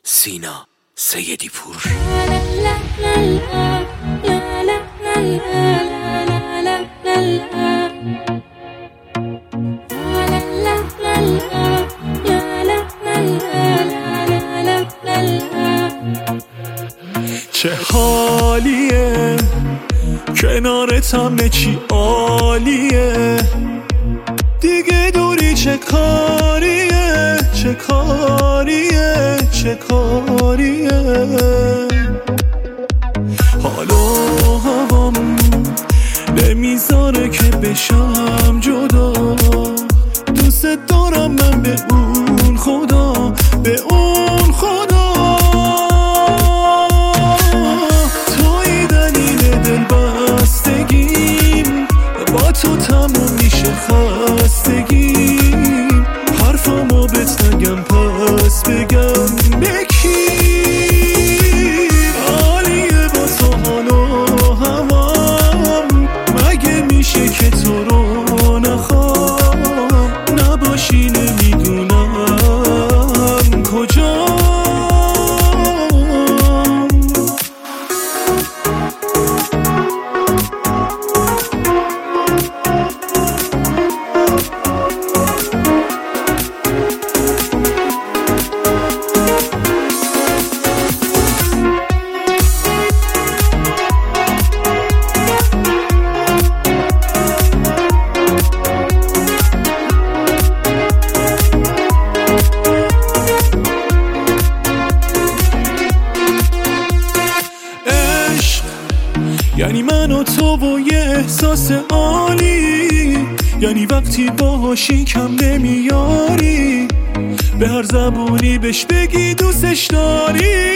سینا سیدی پور. چه حالیه کنارت همه چی عالیه، دیگه دوری چه کاریه چه کاریه چه کاریه. حالا هوام نمیذاره که بشم جدا، دوست دارم من به اون خدا، به اون خدا. توی دلیل دل بستگیم، با تو تموم میشه خستگیم، حرفامو بهت نگم پس بگم به کی. عالیه با تو حالا هوام، مگه میشه که تو رو نخوام، نباشی نمیدونم کجا. یعنی من و تو و یه احساس عالی، یعنی وقتی باهاشی کم نمیاری، به هر زبونی بهش بگی دوستش داری.